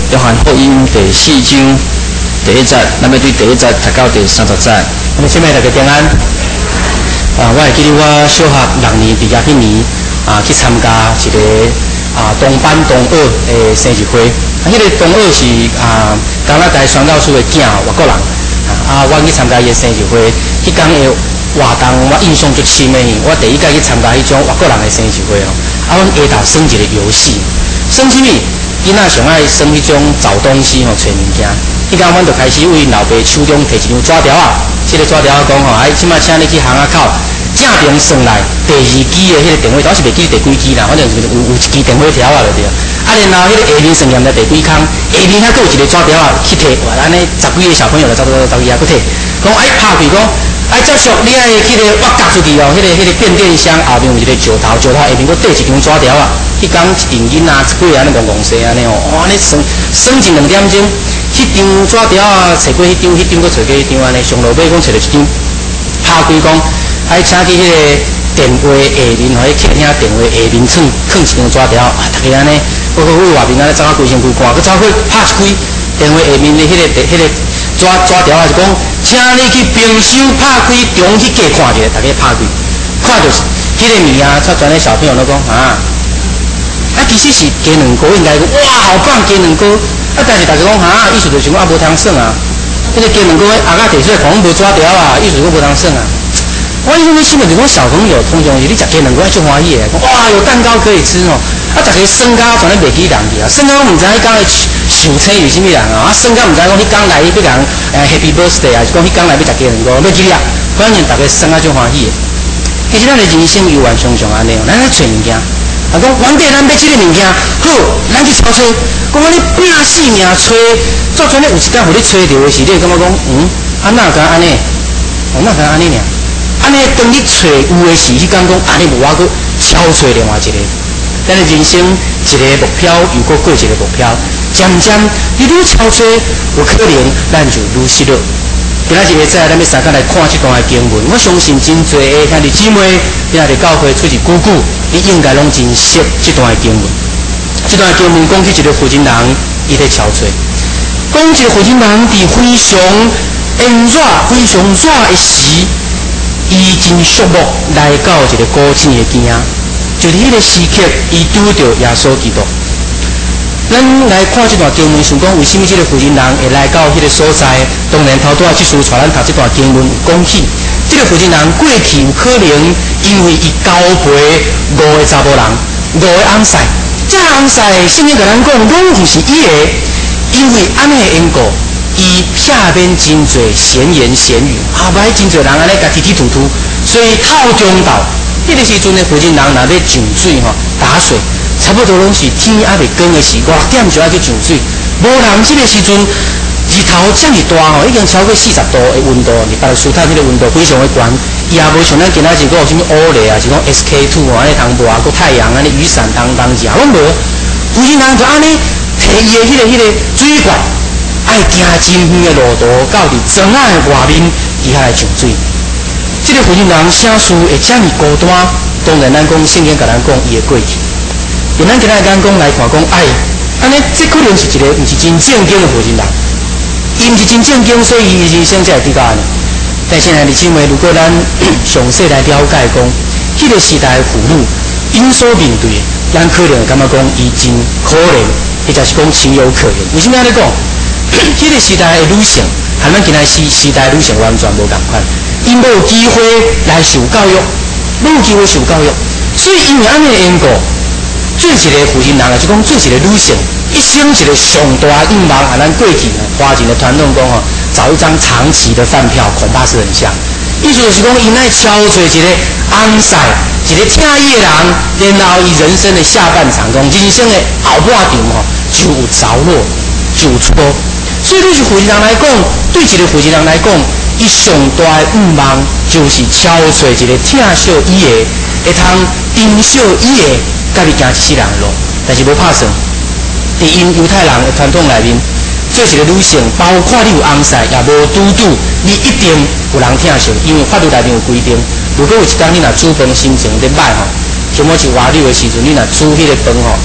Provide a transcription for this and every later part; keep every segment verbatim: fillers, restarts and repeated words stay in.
约翰福音第四章第一节，咱要对第一节读到第三十节。 那么，下面大家平安。啊，我会记得我小学六年毕业迄年啊，去参加一个啊东班东二的生日会。啊，迄、那个东二是啊，刚仔台宣教师的囝，外国人。啊，我去参加伊的生日会，迄天的活动我印象最深的，我第一届去参加迄种外国人的生日会哦。啊，阮下昼耍一个游戏，耍什么？囡仔上爱耍迄种找东西吼，找物件。迄天阮就开始为老爸手中摕一张纸条啊，即、这个纸条讲吼，哎，即摆请你去巷仔口正平算来第二支的迄个电话，我是袂记第几支啦，反正就是有有一支电话条啊就对。啊，然后迄个下面算念在第几空，下面还佫有一个纸条啊去摕，哇，安尼十几个小朋友就走走走走去啊佫摕，讲哎拍开讲，哎接续你爱去个挖夹出去哦，迄、那个迄、那个变电箱后面有一个石头，石头下面佫缀一张纸条啊。迄天一阵囡仔一几个安尼戆戆势安尼哦，哇，安尼算算一两点钟，迄张纸条啊，找过迄张，迄张佫找过迄张安尼，上落尾讲找着一张，拍开讲，哎，请去迄个电话下面，互迄客厅电话下面藏藏一张纸条，啊，大家安尼，佫佫去外面安尼走啊规身躯看，佫走去拍一开电话下面的迄、那个迄、那个纸纸条啊，是讲，请你去冰箱拍开中去加看一下，大家拍开，看着迄个物啊，出全的小朋友都讲啊。啊，其实是加两个应该讲，哇，好棒，加两个。啊，但是大家讲哈，意思就是讲啊，无通算啊。迄、那个加两个阿甲摕出来，可能无抓条啊，意思讲无通算啊。我因为新闻就讲小朋友通常是你食加两个就欢喜的，哇，有蛋糕可以吃哦。啊，大家身高全咧袂记人去啊，身高毋知迄天受车是啥物人啊，啊，身高毋知讲迄天来要人诶 Happy Birthday 啊，是讲迄天来要食加两个，要记啊。反正大家身高就欢喜的。其实咱的人生有完常常安尼哦，咱咧找物件。啊，讲原底咱买即个物件，好，咱去超找。讲我你拼死命找，做阵咧有一天互你找到的时，你会感觉讲，嗯，啊哪敢安尼？哦，哪敢安尼尔？安尼当你找有的时，迄天讲安尼无我搁超找另外一个。咱的人生一个目标又搁过一个目标，渐渐你愈超找，有可能咱就愈失落。今仔日下早，咱要三脚来看这段的经文。我相信真侪的兄弟姊妹，今仔日教会出去久久，你应该拢真熟这段的经文。这段的经文讲起一个负责人，伊在憔悴。讲一个负责人伫非常炎热、非常热的时，伊真肃穆来到一个古井的边啊，就是迄个时刻，伊拄到耶稣基督。咱来看这段经文，想讲为什么这个负责人会来到迄个所在？当然，头拄啊，即书带咱读这段经文讲起，这个负责人过去有可能因为伊交陪五个查甫人，五个翁婿，这翁婿圣经甲咱讲，拢毋是伊个，因为安尼的缘故，伊下面真侪闲言闲语，后摆真侪人安尼甲提提吐吐，所以透中道，迄、那个时阵的负责人若要上水吼打水。差不多拢是天还未光的时，五六点就要去上水。无人这个时阵日头这么大吼，已经超过四十度的温度，你把苏泰这个温度非常的高，也无像咱今仔日个有啥物乌雷啊，是讲 S K 二 啊，安尼通无啊，个太阳安尼雨伞当当食拢无。有些人就安尼摕伊的迄个迄个水管，爱行真远的路途，到伫庄仔的外面，伊遐来上水。这个负责人写书会这么孤单，当然咱讲圣经甲咱讲伊的过去。咱今仔日讲讲来看讲，哎，安尼这可能是一个毋是真正经的负责人，伊毋是真正经，所以伊人生才会比较安尼。但是呢，弟兄妹，如果咱详细来了解讲，迄、那个时代的妇女因所面对，咱可能感觉讲伊真可怜，或者是讲情有可原。为什么安尼讲？迄、那个时代的女性，和咱今仔时时代的女性完全无共款，因无有机会来受教育，无有机会受教育，所以因为安尼的缘故。做一个负责人啊，就讲做一个女性，一生一个上大愿望，和咱过去花钱的传统讲吼，找一张长期的饭票，恐怕是很像。意思就是讲，因爱敲找一个翁婿，一个听伊的人，然后伊人生的下半场，讲人生的后半场吼，就有着落，就有出。所以对一个负责人来讲，对一个负责人来讲，伊上大的愿望就是敲找一个听小伊的，会通欣赏伊的。家己行一世人的路，但是无拍算。伫因犹太人的传统内面，做一个女性，包括你有翁婿，也无拄拄，你一定有人听上，因为法律内面有规定。如果有一天你若煮饭心情咧歹吼，像我是外女的时阵，你若煮迄个饭吼，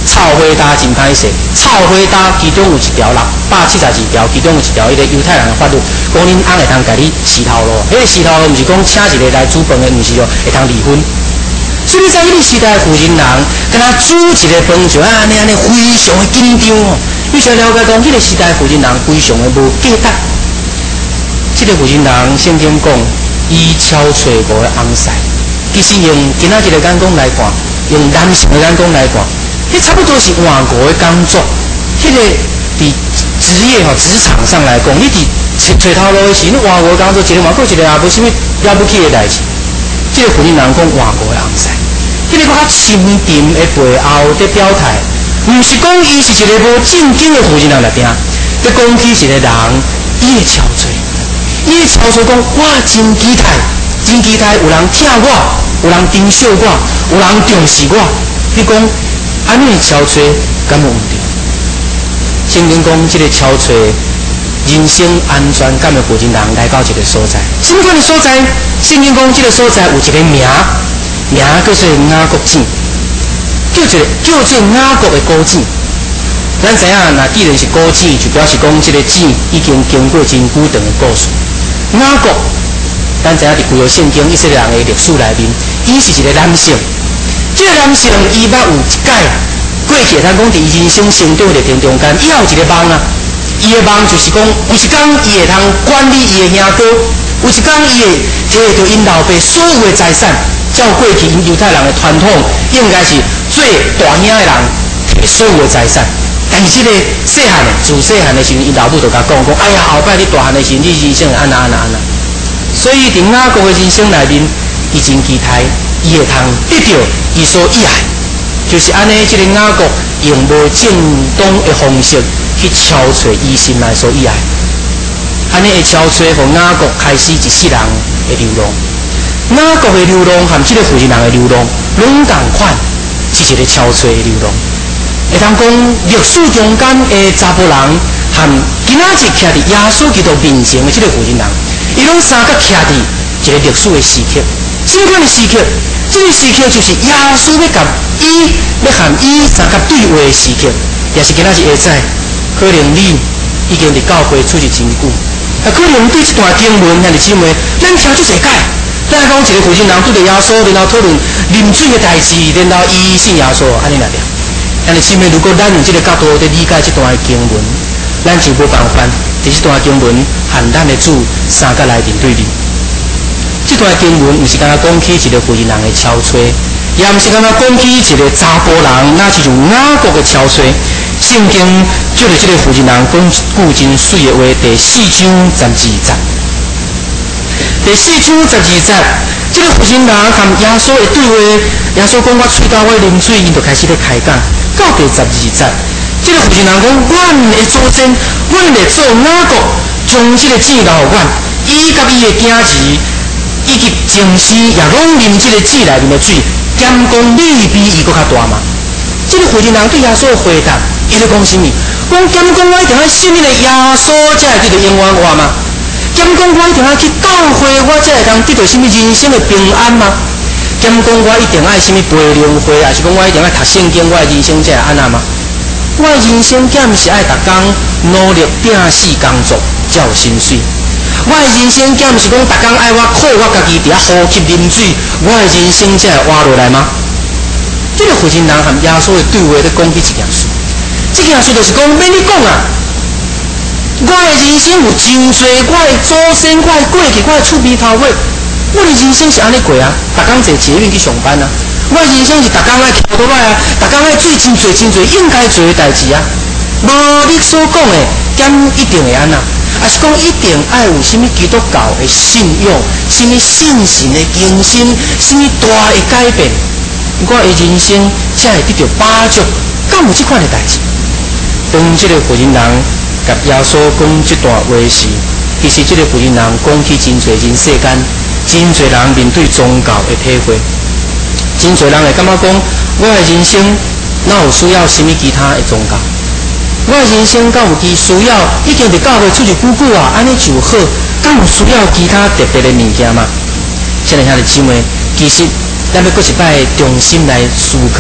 草花搭真歹势，草花搭其中有一条六百七十二条，其中有一条迄个犹太人的法律，讲恁翁会通家己洗头路，迄、那个洗头路毋是讲请一个来煮饭的，毋是哦，会通离婚。所以你知迄个时代的妇人人，跟他煮一个饭就安尼安尼非常的紧张哦。你想了解讲，迄、那个时代的妇人人非常的无价值。这个妇人人圣经讲，伊憔悴无的翁婿，其实用今仔日的眼光来看，用男性的眼光来看。迄差不多是外国的工作，迄、那个伫职业吼职场上来讲，你伫找找头路的时，你外国的工作一个外国一个也无啥物了不起的代志。即、這個婦人人講外國的翁婿，迄、那個較深沉的背後的表態，毋是講伊是一個無正經的婦人人來聽，在講起一個人伊的憔悴，伊的憔悴講我真期待，真期待有人聽我，有人珍惜我，有人重視我。你講。安尼憔悴敢有毋对？圣经讲，即个憔悴人身安全感的妇人人来到一个所在，什么款的所在？圣经讲，即个所在有一个名，名叫做雅各井，叫做叫做雅各的古井。咱知影，若既然是古井，就表示讲，即个井已经经过真久长的故事。雅各，咱知影伫旧约圣经以色列人的历史内面，伊是一个男性。这个男性伊捌有一届，过去咱讲伫伊人生成长历程中间，伊也有一个梦啊。伊的梦就是讲，有一天伊会通管理伊的兄哥，有一天伊会摕到因老爸所有的财产，照过去因犹太人的传统，应该是最大兄的人摕所有的财产。但是这个细汉的，自细汉的时候，因老母就甲讲讲，哎呀，后摆你大汉的时候，你人生会安那安那安那。所以伫雅各的人生内面，伊真期待。伊会通得到伊所意爱，就是安尼。即个雅各用无正当的方式去憔悴伊心内所意爱，安尼会憔悴，互雅各开始一世人的流浪。雅各的流浪和即个妇人人的流浪，拢同款，是一个憔悴的流浪。会通讲历史中间的查甫人和今仔日徛伫耶稣基督面前的即个妇人人，伊拢三个徛伫一个历史的时刻。什么款的时刻？这个时刻就是耶稣要甲伊要和伊三甲对话的时刻，也是今仔日会知，可能你已经伫教会出席真久，啊，可能对这段经文兄弟姊妹，咱听足侪解。咱讲一个妇人人对着耶稣，然后讨论啉水的代志，然后伊信耶稣，安尼来了。兄弟姊妹，如果咱用这个角度在理解这段经文，咱就无办法伫这段经文和咱的主三甲来面对面。这段经文毋是干那讲起一个妇人人的憔悴，也毋是干那讲起一个查甫人那一种雅各的憔悴。圣经就着这个妇人人讲一句真水的话，第四章十二节。第四章十二节，这个妇人人和耶稣的对话，耶稣讲我喙到我啉水，伊就开始咧开讲。到第十二节，这个妇人人讲，阮的祖先，阮的祖雅各将这个井留阮，伊甲伊的囝儿。以及前世也拢啉这个井内面的水，咸讲你比伊搁较大嘛？这个妇人人对耶稣的回答，伊就讲什么？讲咸讲我一定要信你的耶稣，才会得到永远活嘛？咸讲我一定要去教会，我才会当得到什么人生的平安嘛？咸讲我一定爱什么培灵会，还是讲我一定爱读圣经，我的人生才会安那嘛？我的人生敢毋是爱逐工努力拼死工作，才有薪水。我的人生敢毋是讲逐工爱我靠我家己伫遐呼吸啉水，我的人生才会活落来吗？这个妇人人和耶稣的对话咧讲起一件事，这件事就是讲，免你讲啊，我的人生有真多，我的祖先，我的过去，我的厝边头尾，我的人生是安尼过啊，逐工坐捷运去上班啊，我的人生是逐工爱跳倒来啊，逐工爱做真多真多应该做的代志啊，无你所讲的，敢一定会安那？还是讲一定爱有什么基督教的信仰，什么信神的精神，什么大的改变，我的人生才会得到帮助。敢有这款的代志？当这个妇人人甲耶稣讲这段话时，其实这个妇人人讲起真侪人世间，真侪人面对宗教的体会，真侪人会感觉讲，我的人生哪有需要什么其他的宗教？我的人生敢有其需要已经伫教会出去久久啊，安尼就好，敢有需要其他特别的物件吗？亲爱兄弟姊妹，其实咱要搁一摆重新来思考，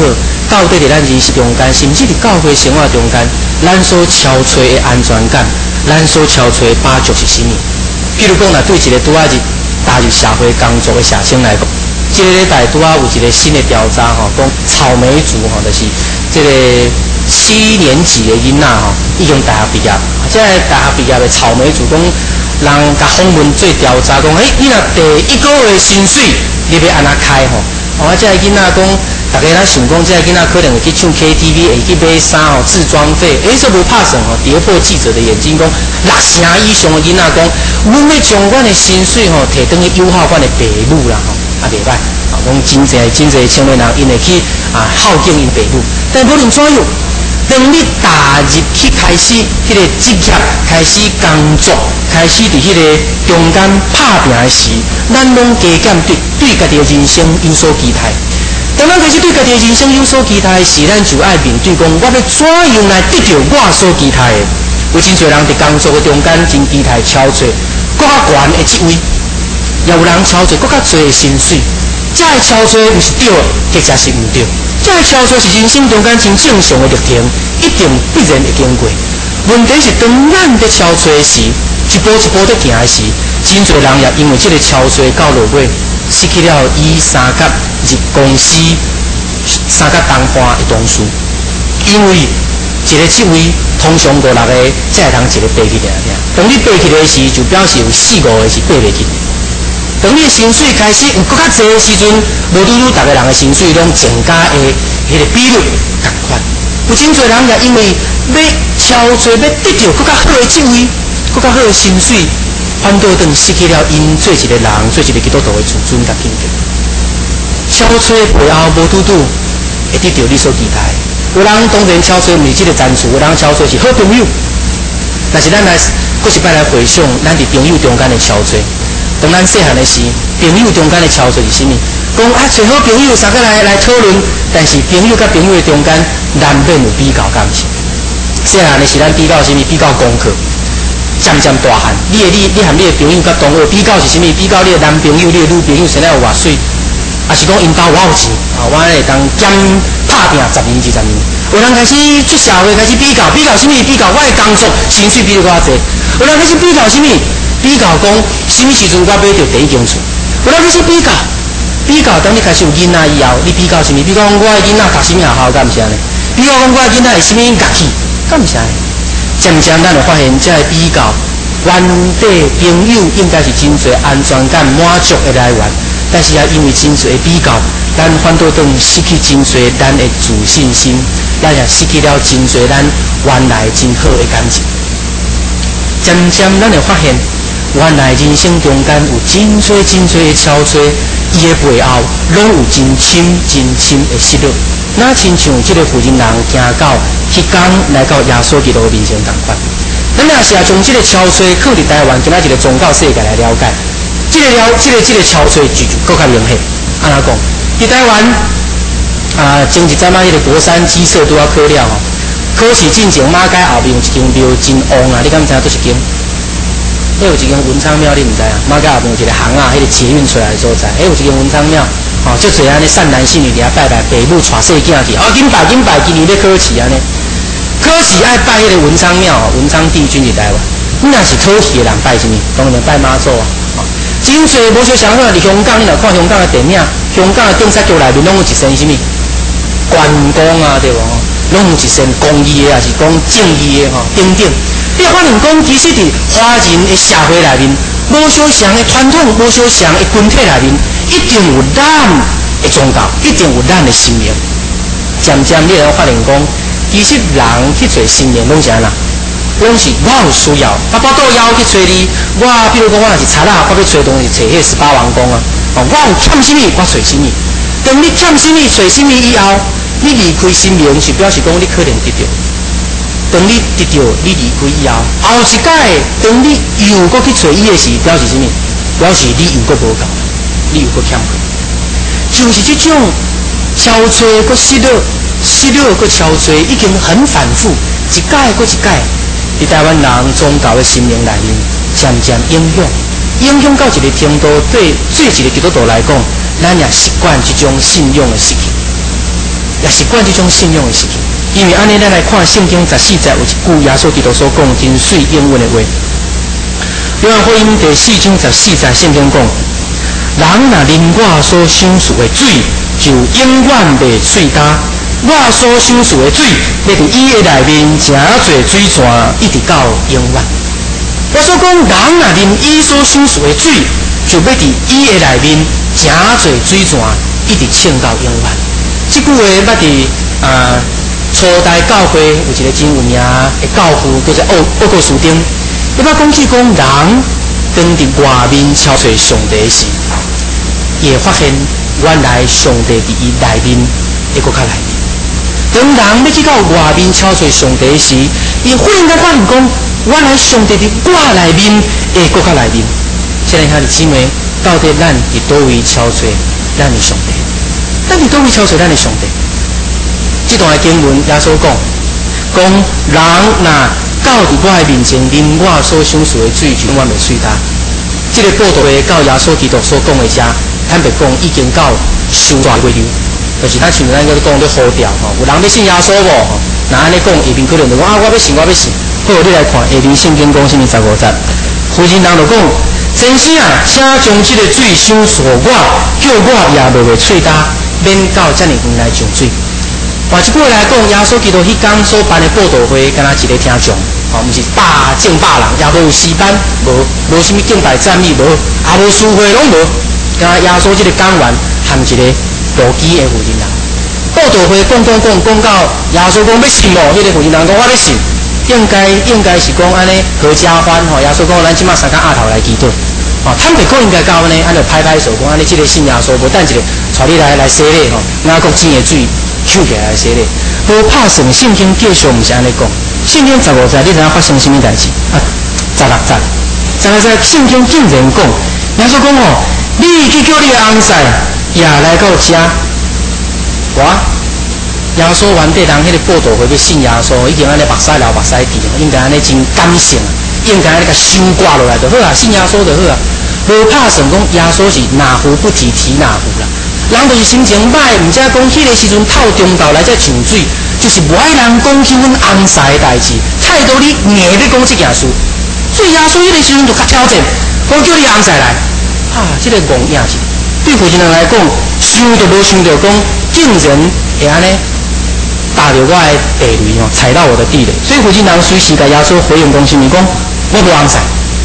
到底伫咱人生中间，甚至伫教会生活中间，咱所敲吹的安全感，咱所敲吹的把握是啥物？譬如讲，若对一个拄仔日踏入社会工作的社青来讲，这个礼拜拄仔有一个新的调查吼，讲草莓族吼，就是这个七年级的囡仔吼，已经大学毕业，即个大学毕业的草莓族讲，人甲访问做调查讲，诶，你若第一个月薪水，你要安怎开吼？哦，啊，即个囡仔讲。大家咱想讲，这个囡仔可能会去唱 K T V， 会去买衫哦，自装费，诶，这无拍算哦，跌破记者的眼睛，讲六成以上的囡仔讲，阮要将阮的薪水吼，摕转去友好阮的爸母啦吼，啊袂歹，啊，讲真侪真侪青年人因会去啊孝敬因爸母，但无论怎样，当你踏入去开始迄个职业，开始工作，开始伫迄个中间拍拼的时，咱拢加减对对家己的人生有所期待。当咱开始对家己的人生有所期待时，咱就爱面对讲，我要怎样来得到我所期待的？有真侪人伫工作的中间真期待超侪更较悬的职位，也有人超侪更较侪的薪水。这个超侪毋是对，或者是毋对。这个超侪是人生中间真正常的历程，一定必然会经过。问题是当咱在超侪时，一步一步在行的时，真侪人也因为这个超侪到落尾，失去了以三甲入公司三甲当花的同事，因为一个职位通常五六个才会通一个爬起来尔。当你爬起来时，就表示有四五个是爬袂起。当你的薪水开始有更较侪的时阵，无拄拄逐个人的薪水拢增加的迄个比率同款。有真侪人也因为要超侪要得到更较好的职位、更较好的薪水，反倒等失去了因做一个人、做一个基督徒的自尊甲品格。超吹背后无拄拄会得到你所期待。有人当然超吹毋是即个赞助，有人超吹是好朋友。但是咱来，搁一摆来回想咱伫朋友中间的超吹。当咱细汉的时，朋友中间的超吹是啥物？讲啊，找好朋友三个来来讨论，但是朋友甲朋友的中间难免有比较，敢毋是？细汉的时咱比较啥物？比较功课。渐渐大汉，你的你你和你的朋友甲同学比较是啥物？比较你的男朋友、你的女朋友生了有偌水？也是讲因兜我有钱，啊，我会当兼拍拼十年、二十年。有人开始出社会，开始比较，比较什么？比较我的工作薪水比你我济。有人开始比较什么？比较讲什么时阵我买到第一间厝。有人开始比较，比较当你开始有囡仔以后，你比较什么？比较讲我的囡仔读什么学校，敢毋是安尼？比较讲我的囡仔是什么乐器，敢毋是安尼？渐渐咱就发现，这个比较，原底朋友应该是真侪安全感满足的来源。但是也因为真侪比较，咱反倒等失去真侪咱的自信心，咱也失去了真侪咱原来真好的感情。渐渐咱会发现，原来人生中间有真侪真侪的超侪，伊的背后拢有真深真深的失落。那亲像这个富人人行到迄天来到耶稣基督的面前同款，咱也是也从这个超侪靠伫台湾今仔日的宗教世界来了解。这个了，这个这个超吹就更加明显。安怎讲？伫台湾啊，前一阵仔迄个国山鸡舍都要考了吼。考试进前马街后面有一间庙真旺啊！你敢知影倒一间？迄有一间文昌庙，你毋知啊？马街后面有一个巷啊，迄个捷运出来的所在，迄有一间文昌庙，吼、哦，足侪安尼善男信女伫遐拜拜，爸母带细囝去，哦，紧拜紧拜，今年要考试安尼。考试爱拜迄个文昌庙哦，文昌帝君伫台湾。你若是考试的人拜什么？当然拜妈祖啊。真侪无少想法，伫香港你若看香港的电影，香港的警察局内面拢有一身什么关公啊，对无？拢有一身公义的，也是讲正义的吼，等等。你发现讲，其实伫华人的社会内面，无少常的传统，无少常的群体内面，一定有咱的宗教，一定有咱的信仰。渐渐你会发现讲，其实人去做信仰拢是安那。拢是我有需要，啊，包到腰去找你。我比如讲，我若是贼仔，我要找东西，找迄个十八王公啊。哦，我有欠什么，我找什么。当你欠什么，找什么以后，你离开心灵，是表示讲你可能得到。当你得到，你离开以后，后一届，当你又搁去找伊的时，表示什么？表示你又搁无够，你又搁欠亏。就是这种超吹搁失落，失落搁超吹，已经很反复，一届搁一届。伫台湾人宗教的心灵内面，渐渐影响，影响到一个程度，对对一个基督徒来讲，咱也习惯这种信仰的失去。 也是管这种信仰的时阵。因为安尼，咱来看圣经十四节有一句耶稣基督所讲真水应允的话。约翰福音第四章十四节圣经讲：人若啉我所想述的水，就永远袂喙干。我所想述的水，要伫伊的内面真侪水泉，一直到永远。我所讲，人若啉伊所想述的水，就要伫伊的内面真侪水泉，一直冲到永远。这句话捌伫啊初代教会有一个真有名的教父，叫做奥奥古斯丁。伊捌讲起讲，人当伫外面超找上帝时，伊会发现原来上帝伫伊内面会搁较内面。当人要去到外面超找上帝时，伊忽然间发现讲，原来上帝伫我内面会搁较内面。现在兄弟姊妹，到底咱伫倒位超找咱的上帝？咱伫倒位超找咱的上帝？这段的经文，耶稣讲，讲人若到伫我的面前啉我所想述的水，就永远袂喙干。这个报道会到耶稣基督所讲的遮，坦白讲已经到收大尾流，就是咱像咱个讲咧呼调吼，有人要信耶稣无？那安尼讲，下面可能就讲啊，我要信，我要信。好，你来看下面圣经讲什么十五节，负责人就讲，先生啊，请将这个水想述我，叫我也袂袂喙干，免到遮尔远来上水。换一句话来讲，耶稣基督迄天所办的报道会，敢若一个听众，吼，毋是百正百人，也无有诗班，无无什么敬拜赞美，无也无书会拢无，敢若耶稣这个讲员含一个无机的负责人。报道会讲讲讲讲到耶稣讲要信无，迄、那个负责人讲我要信，应该应该是讲安尼合家欢吼。耶稣讲咱即马三间鸭头来祈祷，吼，坦白讲应该到安尼，安尼拍拍手讲安尼，即个信耶稣，无等一个带你来来洗礼吼，外国钱的水。抽起来洗礼，无拍算圣经继续毋是安尼讲。圣经十五节，你知影发生什么代志？啊，十六节，十六节圣经竟然讲，耶稣讲哦，你去叫你的翁婿也来到遮。我耶稣原底人迄个报道会去信耶稣，已经安尼目屎流目屎滴，应该安尼真感性，应该安尼甲收挂落来就好啊，信耶稣就好啊。无拍算讲耶稣是哪壶不提提哪壶啦。人就是心情歹，毋知讲迄个时阵透中道来才上水，就是无爱人讲起阮翁婿的代志，太多你硬要讲这件事，所以耶稣迄个时阵就较挑战，讲叫你翁婿来，啊，这个戆硬是，对负责人来讲，想都无想到讲，竟然会安尼踏着我的地雷吼，踩到我的地雷，所以负责人随时甲耶稣回应讲什么？讲我无翁婿。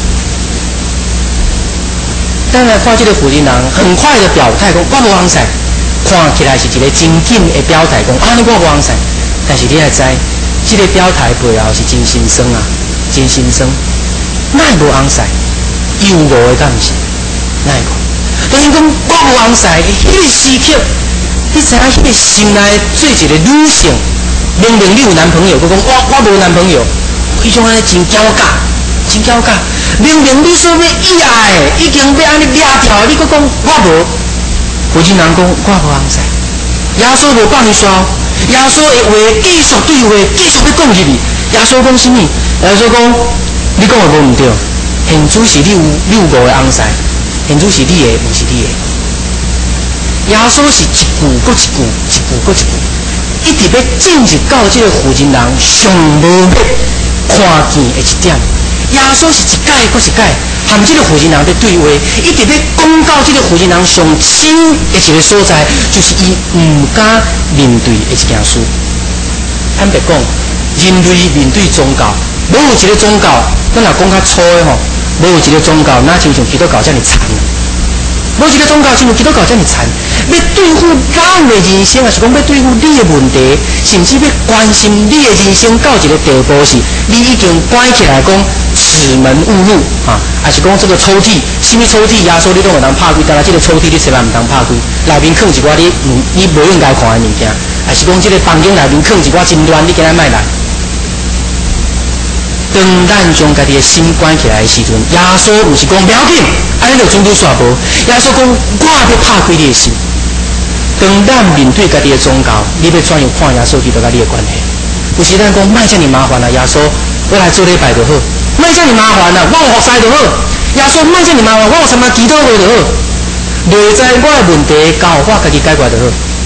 当然，看这个负责人很快的表态讲我无翁婿，看起来是一个真紧的表态讲啊，你我无翁婿。但是你也知，这个表态背后是真心酸啊，真心酸。哪会无翁婿？有无的敢毋是？哪会讲？但是讲我无翁婿，迄个时刻，你知影迄个心内做一个女性，明明你有男朋友，佮讲我我无男朋友，迄种安尼真骄尬。真骄尬，明明你所要意爱的已经要安尼掠掉，你搁讲我无，负责人讲我无翁婿，耶稣无放你刷，耶稣的话继续对话，继续要讲入去。耶稣讲什么？耶稣讲你讲的无毋对，现主是你有你有五个翁婿，现主是你的，毋是你的。耶稣是一句搁一句，一句搁一句，一直要进入到这个负责人上无要看见的一点。耶稣是一届搁一届，含这个负责人在对话，一直要讲到这个负责人上深的一个所在，就是伊唔敢面对的一件事。坦白讲，人类面对宗教，无有一个宗教，咱若讲较粗的吼，无有一个宗教哪亲像基督教这么残，无一个宗教亲像基督教这么残。要对付咱的人生，还是讲要对付你的问题，甚至要关心你的人生到一个地步是，你已经关起来讲此门勿入啊，还是讲这个抽屉，什么抽屉？耶稣你都有当拍开，但係这个抽屉你千万唔当拍开，内面放一寡你你不应该看的物件，还是讲这个房间内面放一寡真乱，你今仔莫来。当咱将家己的心关起来的时阵，耶稣唔是讲不要紧，安尼就全部煞无。耶稣讲我要拍开你的心。当咱面对家己的宗教，你要怎样看耶稣基督甲你的关系？有时咱讲莫遮尔麻烦啦，耶稣我来做礼拜就好，莫遮尔麻烦啦，我有服侍就好。耶稣莫遮尔麻烦，我有参加祈祷会就好。内在我的问题交我家己解决就好。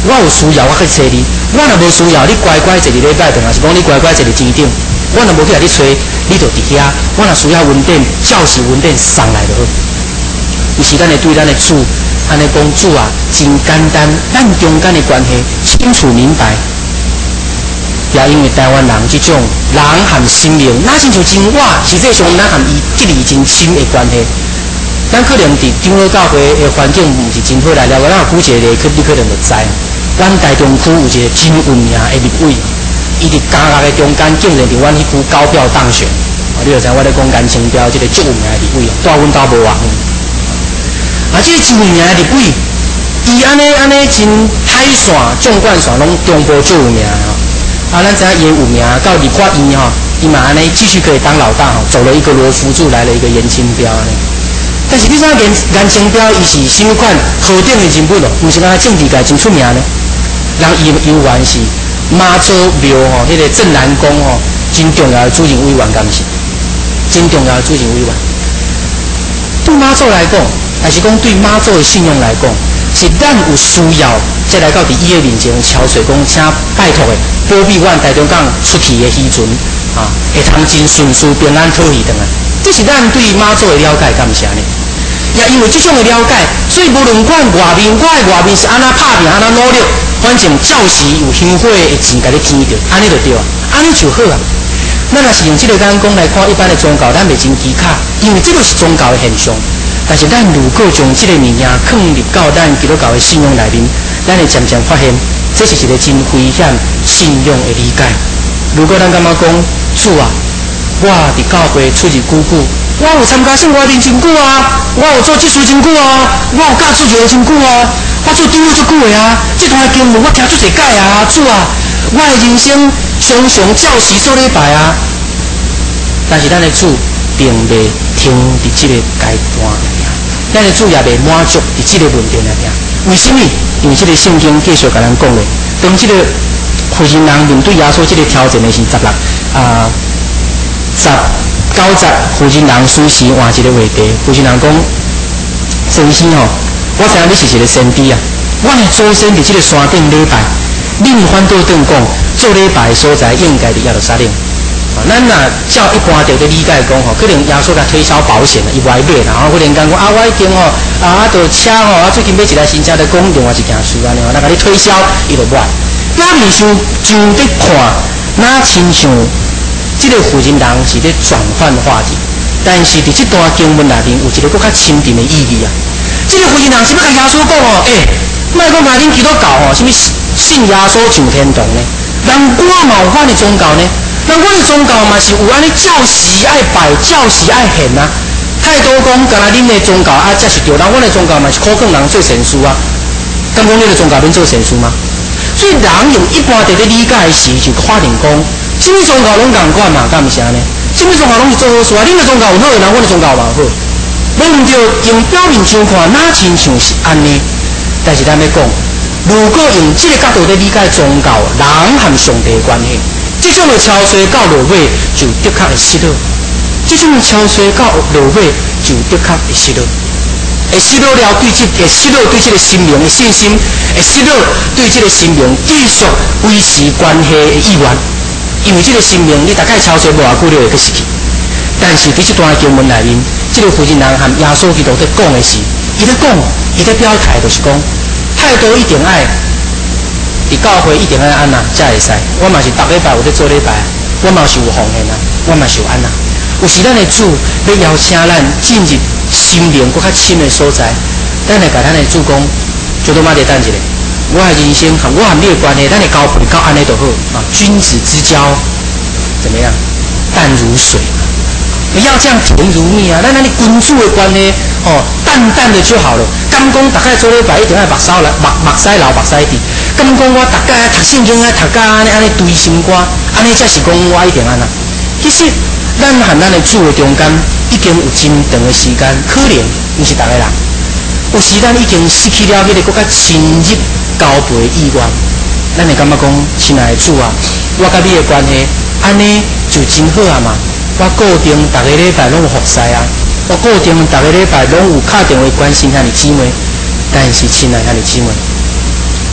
我有需要，我去找你；我若无需要，你乖乖坐伫礼拜堂，还是讲你乖乖坐伫前顶，我若无去甲你找，你就伫遐。我若需要稳定，教士稳定上来就好。有时咱会对咱的主，安尼讲主啊，真简单，咱中间的关系清楚明白。也因为台湾人这种人和心灵，哪亲像真话，实际上咱和伊距离真深的关系。咱可能伫长老教会的环境唔是真好来了，咱有举一个例，你可能就知。咱台中区有一个真有名的立委，伊伫加拿的中间竟然伫阮迄区高票当选。你就知我咧讲颜清标，这个最有名的立委，住阮家无偌远。啊，这个真有名的立委，伊安尼安尼真海线、纵贯线拢中部最有名吼。啊，咱知影伊有名，到立法院吼，伊嘛安尼继续可以当老大吼，走了一个罗福柱，来了一个颜清标安尼。但是你知影颜颜清标伊是什么款何等的人物咯？毋是讲政治界真出名呢？人伊有缘是妈祖庙吼，迄、那个镇南宫吼，真重要的主任委员，敢是？真重要的主任委员。对妈祖来讲，还是讲对妈祖的信用来讲，是咱有需要，再来到伫伊的面前敲碎讲，请拜托的。保庇阮台中港出去的时阵，啊，会通真顺遂平安讨去倒来。这是咱对妈祖的了解，敢毋是安尼？也因为这种的了解，所以无论阮外面，我的外面是安怎拍拼，安怎努力，反正教时有香火的钱，甲你添着，安尼就对啊，安尼就好啊。咱若是用这个眼光来看一般的宗教，咱袂真奇卡，因为这就是宗教的现象。但是咱如果将这个物件放入到咱基督教的信仰内面，咱会渐渐发现。这是一个真危险信用的理解。如果咱感觉讲主啊，我伫教会出入久久，我有参加圣活动真久啊，我有做祭司真久啊，我有教主教真久啊，我做长老足久的啊，这段经文我听足侪解啊，主啊，我的人生常常照时做礼拜啊。但是咱的主并未停伫这个阶段，咱的主也未满足伫这个问题内底。为什么？因为这个圣经继续甲咱讲咧，当这个负心人面对耶稣这个挑战的是十六啊十九十负心人随时换一个话题。负心人讲：先生吼，我知影你是一个先知啊，我的祖先伫这个山顶礼拜，恁反倒转讲做礼拜的所在应该伫耶路撒冷。啊，咱若照一般着咧理解讲吼，可能耶稣甲推销保险啦，伊歪买啦，吼，忽然间讲啊，我已经吼啊，啊，着车吼，啊，最近买一台新车，咧讲另外一件事安尼吼，咱甲你推销，伊就歪。表面上就咧看，哪亲像即个负责人是咧转换话题，但是伫即段经文内面有一个更较深沉的意义啊。即个负责人是要甲耶稣讲哦，诶、欸，莫讲甲恁基督教吼，什么信耶稣上天堂呢？人我嘛有阮的宗教呢。那阮的宗教嘛是有安尼教时爱拜，教时爱献啊。太多讲，干那恁的宗教啊，才是对。人阮的宗教嘛是苦劝人做善事啊。敢讲恁的宗教免做善事吗？所以人用一般伫咧理解时，就发现讲，什么宗教拢共款嘛，敢毋是安尼？什么宗教拢是做好事啊？恁的宗教有好的，人阮的宗教嘛好。无毋着用表面上看，哪亲像是安尼？但是咱要讲，如果用这个角度咧理解宗教，人和上帝的关系。这种的敲碎到落尾，就的确会失落；这种的敲碎到落尾，就的确会失落。会失落了，对这会失落对这个心灵的信心，会失落对这个心灵继续维持关系的意愿。因为这个心灵，你大概敲碎无偌久，你会去失去。但是伫这段经文内面，这个负责人和耶稣基督在讲的是，伊在讲，伊在表态，就是讲，太多一定爱。伫教会一定爱安那才会使，我嘛是逐礼拜有咧做礼拜，我嘛是有奉献啊，我嘛是有安那。有时咱的主要邀请咱进入心灵搁较深的所在，咱来甲咱的主讲，就多妈得等一下，我的人生和我和你的关系，咱的交配到安尼就好啊。君子之交怎么样？淡如水。不要这样甜如蜜啊！咱那里君主的关系哦，淡淡的就好了。敢讲大概做礼拜一定爱目梢来目目屎流目屎滴。敢讲我大概爱读圣经爱读甲安尼安尼对心肝，安尼才是讲我一定安那。其实咱和咱的主的中间已经有真长的时间，可能毋是逐个人。有时咱已经失去了迄个更较深入交配的意愿。咱会感觉讲，亲爱的主啊，我甲你的关系安尼就真好啊嘛。我固定逐个礼拜拢有服侍啊，我固定逐个礼拜拢有打电话关心遐尼姊妹，但是亲爱遐尼姊妹，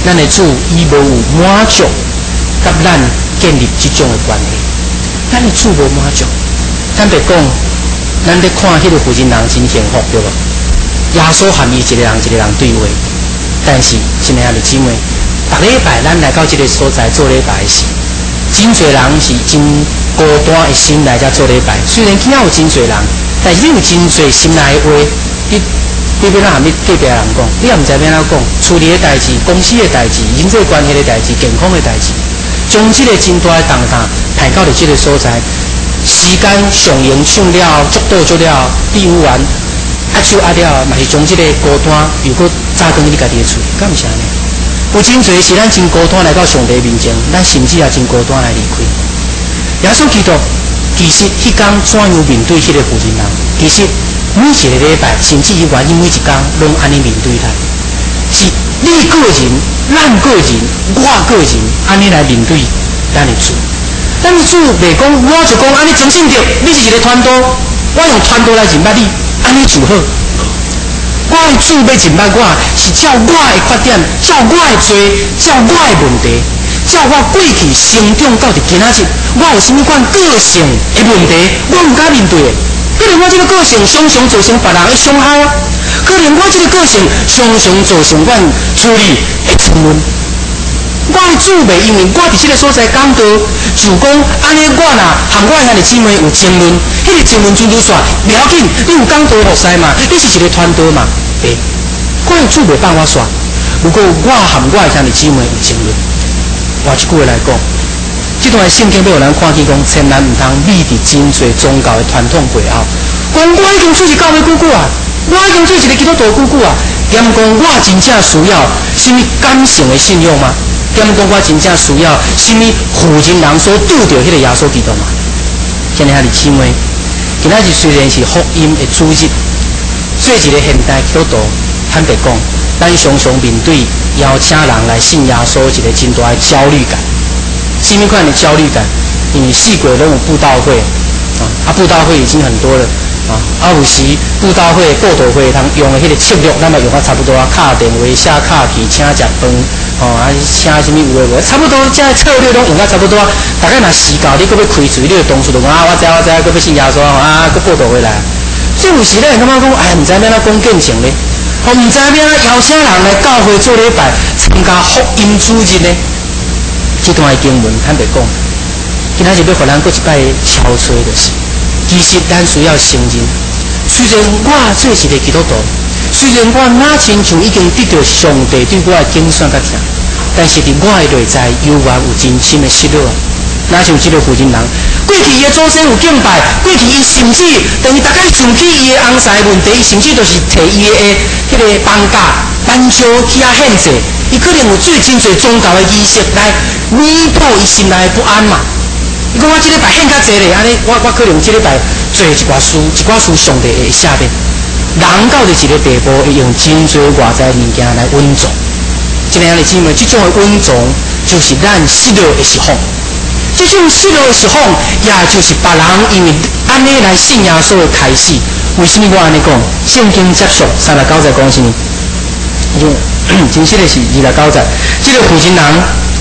咱的主伊无有满足，甲咱建立这种的关系。咱的主无满足，坦白讲，咱咧看迄个负责人真幸福对无？耶稣含伊一个人一个人对话，但是真诶兄弟姊妹，逐礼拜咱来到这个所在做礼拜时，真侪人是真孤单的心来遮做礼拜。虽然今仔有真侪人，但是你有真侪心内的话，你你要哪含你隔壁人讲，你也毋知要哪讲，处理的代志、公司的代志、人际关系的代志、健康的代志，将这个真大的重担抬到了这个所在，时间上演唱了，足倒足了，比武完。啊手压了，嘛是将这个孤单又搁扎转去你家己的厝，敢毋是安尼？有真侪是咱真孤单来到上帝面前，咱甚至也真孤单来离开。耶稣基督其实迄天怎样面对迄个负责人？其实每一个礼拜，甚至伊愿意每一天拢安尼面对咱，是你个人、咱个人、我个人安尼来面对咱的主。咱的主袂讲，我就讲安尼真正着，你是一个传道，我用传道来认捌你。安尼就好，我的主要认捌我，是照我的缺点，照我的罪，照我的问题，照我过去成长到伫今仔日，我有啥物款个性的问题，我毋敢面对的。可能我这个个性常常造成别人的伤害，可能我这个个性常常造成阮处理的沉沦。我的主袂因为我伫这个所在讲道，就讲安尼我若含我遐个姊妹有争论，迄、那个争论准拄煞，袂要紧，你有讲道服侍嘛，你是一个传道嘛，对。我的主袂放我煞。如果我含我遐个姊妹有争论，换一句话来讲，这段圣经要有人看见讲，千万毋通秘伫真侪宗教的传统背后，讲我已经做一教会久久啊，我已经做一个基督徒久久啊，点讲我真正需要什么感性的信仰吗？点讲我真正需要什么负责人所拄到迄个耶稣基督嘛？今日兄弟姊妹，今仔日虽然是福音的主日，做一个现代基督徒，坦白讲，咱常常面对邀请人来信耶稣一个真大的焦虑感。什么款的焦虑感？因为四国拢有布道会啊，啊布道会已经很多了啊，啊有时布道会、报道会，通用的迄个策略，咱嘛用啊差不多啊，敲电话、写卡片、请食饭。哦，啊，请什么有诶无？差不多，这策略拢用到差不多。大概若时到，你搁要开嘴，你就当初就讲啊，我知我知，搁要信耶稣啊，搁报道回来。所以有时咧，感觉讲，哎，毋知要哪讲见证咧，哦，毋知要哪邀请人来教会做礼拜，参加福音主日咧。这段经文坦白讲，今仔日要互咱搁一摆敲吹就是，其实咱需要承认，虽然我做一个基督徒。虽然我哪亲像已经得到上帝对我的拣选甲听，但是伫我的内在犹原有真深的失落。哪像这个负责人，过去伊的祖先有敬拜，过去伊甚至等于大概想起伊的翁婿问题，伊甚至就是摕伊的迄个房价、班烧去遐献祭，伊可能有做真侪宗教的仪式来弥补伊心内的不安嘛。伊讲我这礼拜献较济咧，安尼我我可能这礼拜做一寡事，一寡事上帝会赦免。人到伫一个地步，会用真侪外在物件来稳重。真兄弟姊妹，这种的稳重，就是咱失落的释放。这种失落的释放，也就是别人因为安尼来信耶稣的开始。为什么我安尼讲？圣经接续三十九节讲什么？真实的是二十九节，这个负责人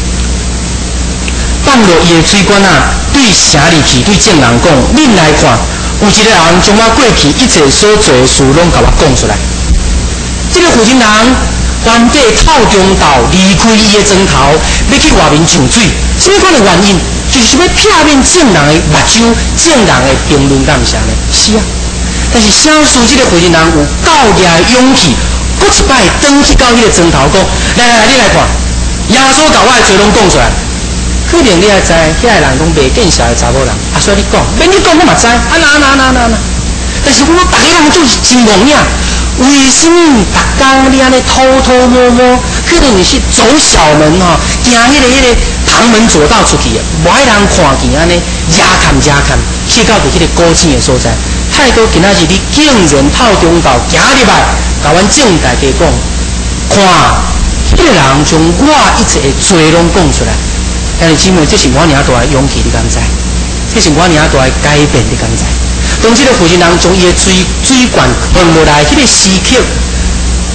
放落伊的水管啊，对城里去，对众人讲：恁来看。有一个人将我过去一切所做的事拢甲我讲出来。这个负责人原底透中道离开伊的砖头，要去外面上水。什么款的原因？就是要片面众人的目睭、众人的评论，敢毋是安尼？是啊。但是小叔这个负责人有够大的勇气，搁一摆登去到迄个砖头讲：来来来，你来看，耶稣甲我的罪拢讲出来。可能你也知，遐个人讲袂见识的查某人，啊，所以你讲，免你讲我嘛知，啊那那那那那。但是我逐个人就是真懵呀，为什么逐工你安尼偷偷摸摸，可能你是走小门吼，行迄个迄个旁门左道出去，无爱人看见安尼，压看压看，去到伫迄个古井的所在。太多今仔日你竟然透中道行入来，甲阮正大家讲，看，迄个人将我一切的罪拢讲出来。兄弟姊妹，这是我领大的勇气，你敢知？这是我领大的改变，你敢知？当这个负责人将伊的水水管放落来，迄、那个时刻，迄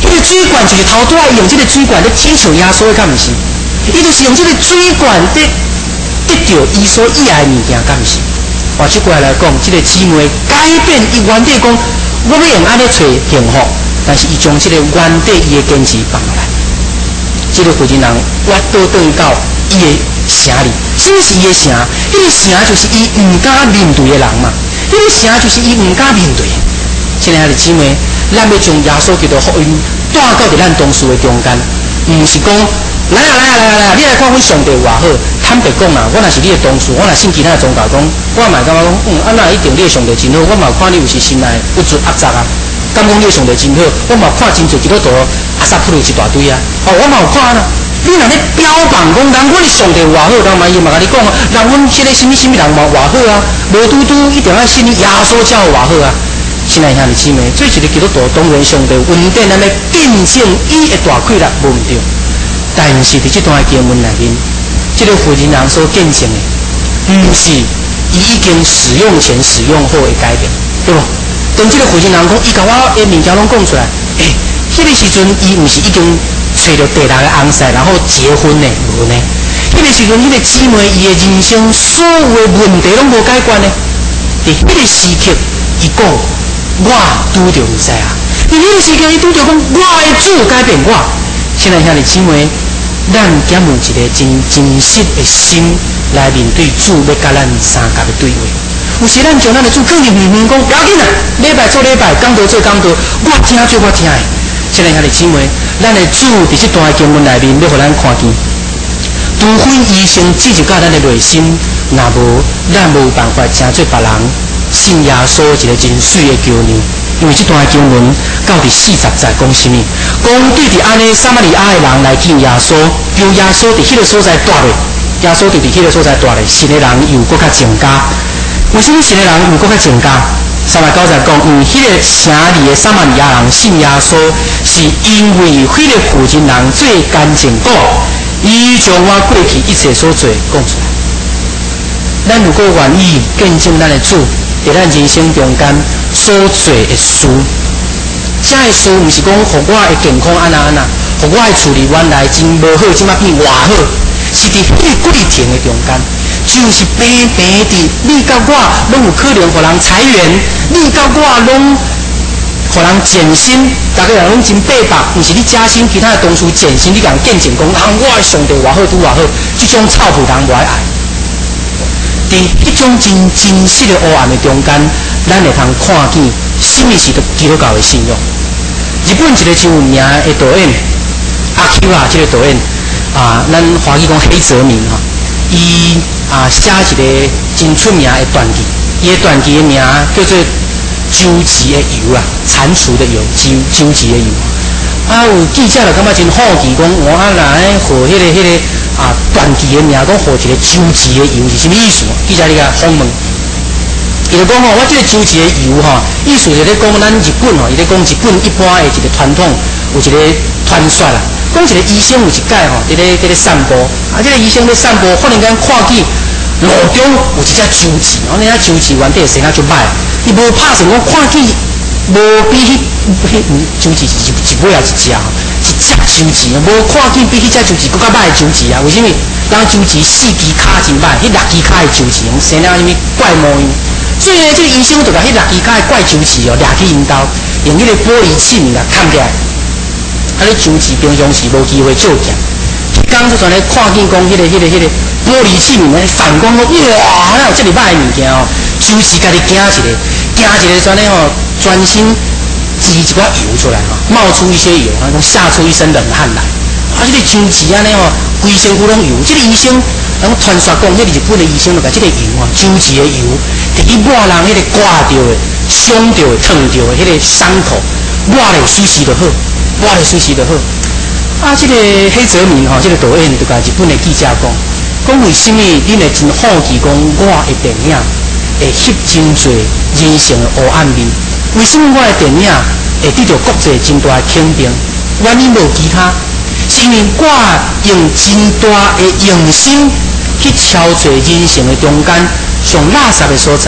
迄个水管就是头拄爱用这个水管咧追求耶稣的，敢毋是？伊就是用这个水管得得到伊所喜爱的物件，敢毋是？换句话来讲，这个姊妹改变伊原底讲，我要用安尼找幸福，但是伊将这个原底伊的坚持放下来。这个负责人我倒转到伊的城里，什么是伊的城？迄个城就是伊唔敢面对的人嘛，迄个城就是伊唔敢面对。亲爱的姊妹，咱要将耶稣基督福音带到伫咱同事的中间，唔是讲来啊来啊来啊来啊，你来看阮上帝偌好。坦白讲啊，我若是你的同事，我若信其他的宗教讲，我嘛感觉讲，嗯，啊那一定你的上帝真好，我嘛看你有是心内不足压杂啊。敢讲你的上帝真好，我嘛看真侪基督徒阿萨普鲁一大堆啊。哦，我嘛有看啊。你若咧标榜讲人阮的上帝偌好，人嘛伊嘛甲你讲啊，人阮迄个什么什么人嘛偌好啊，无拄拄一定要信耶稣才有偌好啊。亲爱兄弟姊妹，做一个基督徒，当然上帝恩典咱要见证伊的大快乐无毋对，但是伫这段经文内面，这个负责人所见证的，毋是伊已经使用前使用后的改变，对无？当这个负责人讲，伊甲我的物件拢讲出来，诶、欸，迄、那个时阵伊毋是已经找到第六个翁婿，然后结婚呢？无呢？迄、那个时阵，迄、那个姊妹伊的人生所有的问题拢无解决呢？伫迄个时刻，伊讲。我拄着唔知啊！你迄个时间，伊拄着讲，我的主改变我。现在兄弟姊妹，咱检有一个真真实的心来面对主，要甲咱三甲的对话。有时咱将咱的主放入远远讲，不要紧啊！礼拜做礼拜，讲道做讲道，我听做我听的。现在兄弟姊妹，咱的主伫这段经文内面，要互咱看见，除非医生只入到咱的内心，若无咱无办法成做别人。信耶稣一个真水的救恩，因为这段经文到第四十节讲什么？讲对伫安尼撒玛利亚的人来见耶稣，由耶稣伫迄个所在住咧，耶稣就伫迄个所在住咧，信的人又搁较增加。为什么信的人又搁较增加？三百九十讲，因为迄个城里的撒玛利亚人信耶稣，是因为迄个负责人最干净讲，伊将我过去一切所做讲出来。咱如果愿意见证咱的主。在咱人生中间所做的事，这个事毋是讲，互我的健康安那安那，互我的处理原来真无好，即马变偌好，是伫迄个过程的中间，就是平平地，你甲我拢有可能互人裁员，你甲我拢互人减薪，大家人拢真白白，毋是你加薪，其他的同事减薪，你共见证讲，人我的上帝偌好，拄偌好，即种臭屁人无爱爱。伫迄种真真实的黑暗的中间，咱会通看见什么是基督教的信仰。日本一个真有名的导演阿 Q 啊，这个导演啊，咱华语讲黑泽明哈，伊啊写一个真出名的传记，伊的传记的名叫做《究极的油》啊，蟾蜍的油，究究极的油。啊，有记者就感觉真好奇，讲我啊来和迄个迄个。啊，传记的名讲，何一个究极的油是什么意思？记者你甲访问，伊就讲吼，我这个究极的油吼，意思是咧讲咱日本吼，伊咧讲日本一般的一个传统，有一个传说啦，讲一个医生有一届吼，伫咧伫咧散步，啊，这个医生咧散步，忽然间看见路中有一只究极，然后那只究极原底的生啊就歹，伊无拍算讲看见无比迄迄究极一一尾也一只。一只周期，无看见比迄只周期更较歹的周期啊！为什么？人周期四支骹真歹，迄六支骹的周期，生了什么怪模样？所以呢，这个医生就把迄六支骹的怪周期哦，掠去因兜，用迄个玻璃器皿啊看起来。啊，你周期平常时无机会照见。一刚就传来看见讲，迄个、迄个、迄个玻璃器皿咧反光讲，哇，哪有这么歹的物件哦？周期家己惊一个，惊一个专咧吼，专心。挤一块油出来哈，冒出一些油，然后吓出一身冷汗来。啊，这个周期啊，呢吼，规身躯拢油。这个医生，然后传说讲，这个日本的医生就把这个油啊，周期的油，第一抹人迄个刮到的、伤到的、烫到的迄个伤口，抹了舒适就好，抹了舒适就好。啊，这个黑泽明吼，这个导演就甲日本的记者讲，讲为什么恁会真好奇讲我的电影会翕真侪人生的黑暗面？为什么我的电影会得到国际真大的肯定？原因无其他，是因为我用真大的用心去敲做人生的中间上垃圾的所在，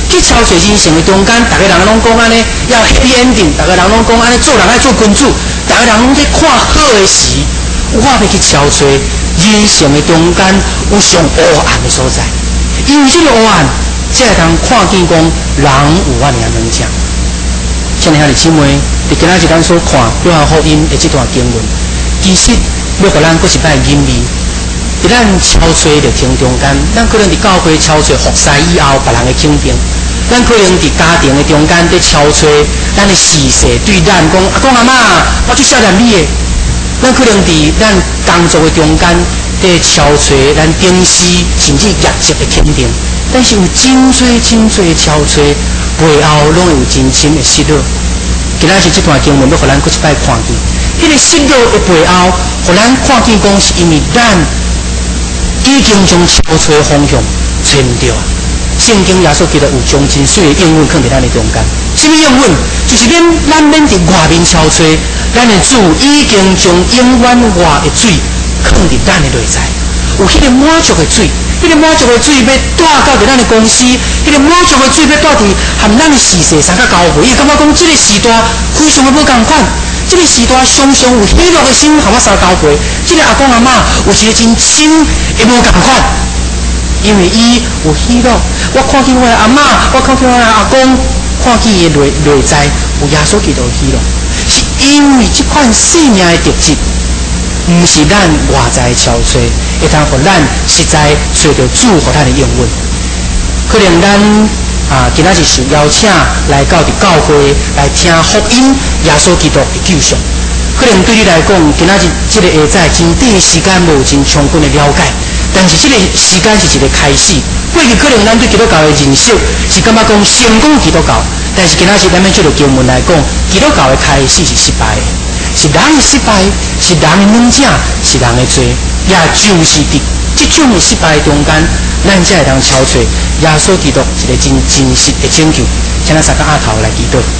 去超水人生的中间，大家人拢讲安尼要 happy ending， 大家人拢讲安尼做人爱做君主，大家人拢在看好的时，我要去超找人生的中间有上黑暗的所在，因为这个黑暗才会通看见讲人有遐尔能讲。像兄弟姊妹，伫今仔日咱所看约翰福音的这段经文，其实要互咱搁一摆引力。伫咱超找着听中间，咱可能伫教会超找服侍以后，别人的肯定；咱可能伫家庭的中间伫超找咱的事事对咱讲阿公阿嬷，我最少念你的。咱可能伫咱工作的中间伫超找咱公司甚至业绩的肯定，但是有真多真多超找背后拢有真心的失落。今仔日这段经文要互咱搁一摆看见，迄、那个失落的背后，互咱看见讲是因为咱已经将超找的方向找唔到。圣经耶稣基督有将真水的应允放伫咱的中间。什么应允？就是免咱免伫外面超找，咱的主已经将永远活的水放伫咱的内在。有迄个满足的水，迄、那个满足的水要带到伫咱的公司，迄、那个满足的水要带伫含咱的事事相甲交汇。伊感觉讲这个时代非常的无共款。这个时代常常有喜乐的心和我相交汇，这个阿公阿嬷有一个真心会无共款，因为伊有喜乐。我看见我的阿嬷，我看见我的阿公，看见伊的内内在有耶稣基督的喜乐，是因为这款生命的特质，不是咱外在超找，会通互咱实在找到主互咱的应允。可能咱啊，今仔日受邀请来到伫教会来听福音，耶稣基督的救赎。可能对你来讲，今仔日这个下载真短的时间无真充分的了解，但是这个时间是一个开始。过去可能咱对基督教的认识是感觉讲成功基督教，但是今仔日咱们这个经文来讲，基督教的开始是失败的，是人的失败，是人的软弱，是人的罪，也就是伫这种的失败中间，咱才会通超找耶稣基督一个真真实的拯救。请咱三个阿头来祈祷。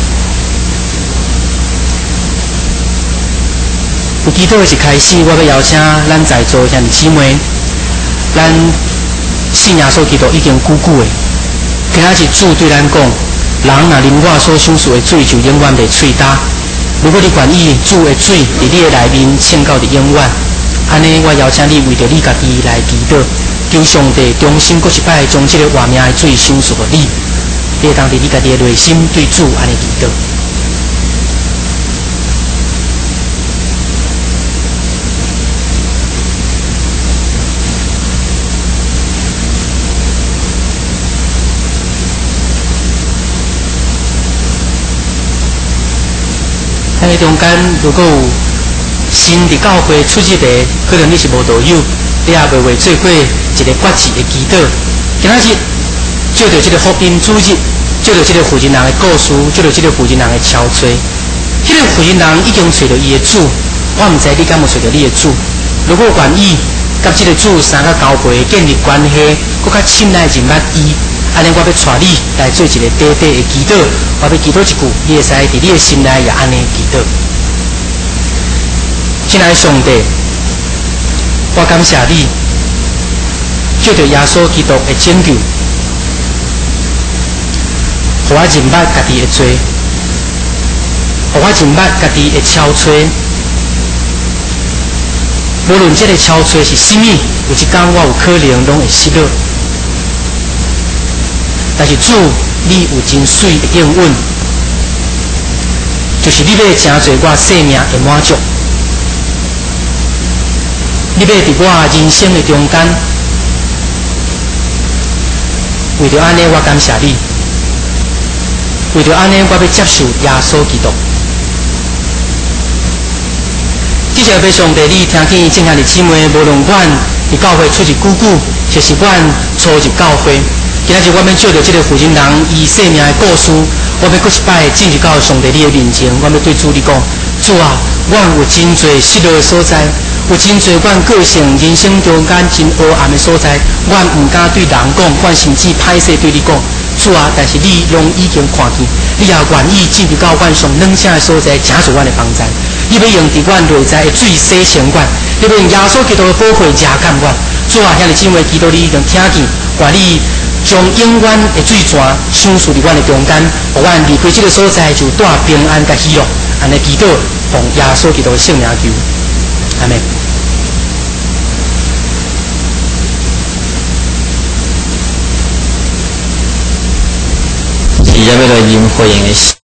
有祈祷的一开始，我要邀请咱在座兄弟姊妹，咱信耶稣基督已经久久的，今仔日主对咱讲，人若啉我所享受的水，就永远袂喙焦。如果你愿意主的水伫你的内面浸到伫永远，安尼我邀请你为着你家己来祈祷，求上帝重新搁一摆将这个活命的水享受予你，你会当伫你家己的内心对主安尼祈祷。在中间，如果有新伫教会出入的，可能你是无道友，你也袂为做过一个决志的祈祷。今仔日借着这个福音主日，借着这个负责人的故事，借着这个负责人的超找，这个负责人已经找到伊的主，我唔知你敢有找到你的主。如果愿意甲这个主相甲交配，建立关系，搁较亲爱认捌伊。安尼，我要带你来做一个短短的祈祷。我要祈祷一句，你会使伫你的心内也安尼祈祷。亲爱的上帝，我感谢你，借着耶稣基督的拯救，互我认捌家己的罪，互我认捌家己的超找。无论这个超找是甚么，有一天我有可能拢会失落。但是主，你有真水的应允，就是你要成就我生命的满足，你要伫我人生的中间。为着安尼，我感谢你；为着安尼，我要接受耶稣基督。这些要上帝，你听见正下的姊妹，无论阮伫教会出入久久，就是阮初入教会。今仔日我们借着这个负责人伊生命的故事，我要搁一摆进入到上帝你的面前，我要对主你讲：主啊，阮有真侪失落的所在，有真侪阮个性人生中间真黑暗的所在，阮唔敢对人讲，阮甚至歹势对你讲。主啊，但是你拢已经看见，你也愿意进入到阮上软性的所在，请助阮的帮助。你要用伫阮内在的水洗清阮，你要用耶稣基督的宝血遮感阮。主啊，遐个姊妹，基督你已经听见，愿你将永远的水泉想伫阮的中间，互阮离开这个所在就带平安甲喜乐。安尼祈祷，奉耶稣基督的圣名求，阿门。 是要要来啉欢迎的。